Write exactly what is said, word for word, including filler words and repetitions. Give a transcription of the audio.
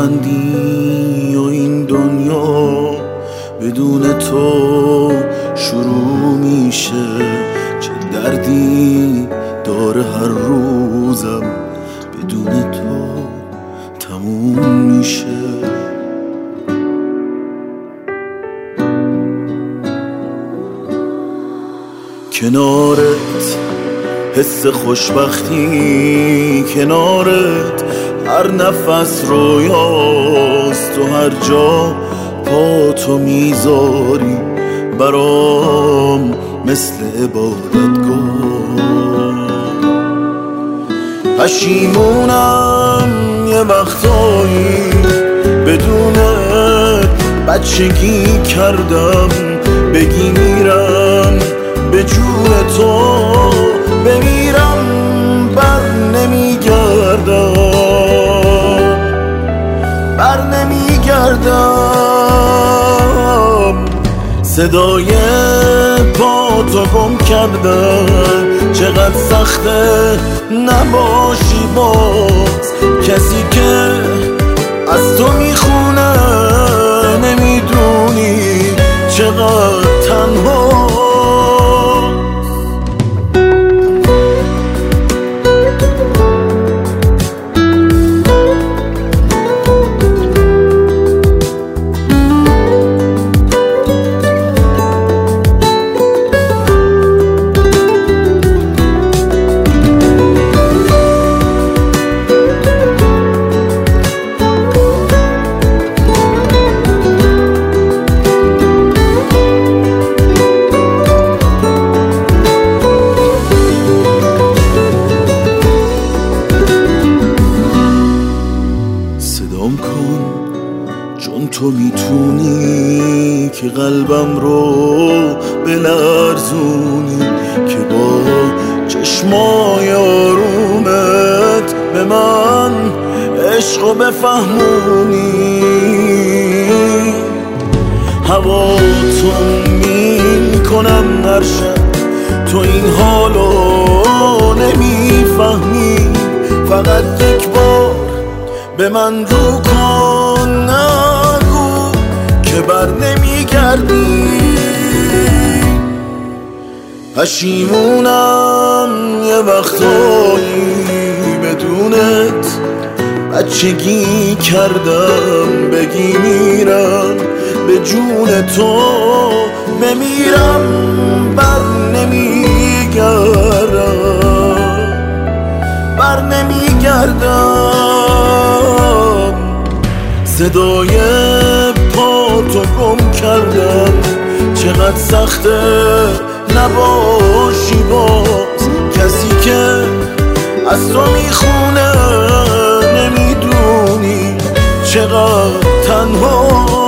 لبخندی و این دنیا بدون تو شروع میشه. چه دردی داره هر روزم بدون تو تموم میشه. کنارت حس خوشبختی، کنارت هر نفس رویاست. تو هر جا پا تو میذاری برام مثل عبادتگاه. پشیمونم یه وقتایی بدونت بچگی کردم. بگی میرم به جون تو بمیرم بر نمیگردم، بر نمیگردم. صدای پا تو گم کردم، چقدر سخته نباشی باز. کسی که از تو میخونه نمیدونی چقدر تنها. چون تو میتونی که قلبم رو بلرزونی، که با چشمای آرومت به من عشقو بفهمونی. هواتون میکنم هر شب، تو این حالو نمیفهمی. فقط یک بار به من رو کن، نگو که بر نمیگردی. پشیمونم یه وقتایی بدونت بچگی کردم. بگی میرم به جون تو بمیرم بر نمیگردم، بر نمیگردم. صدای پا تو گم کردم، چقدر سخته نباشی باز. کسی که از تو میخونه نمیدونی چقدر تنها.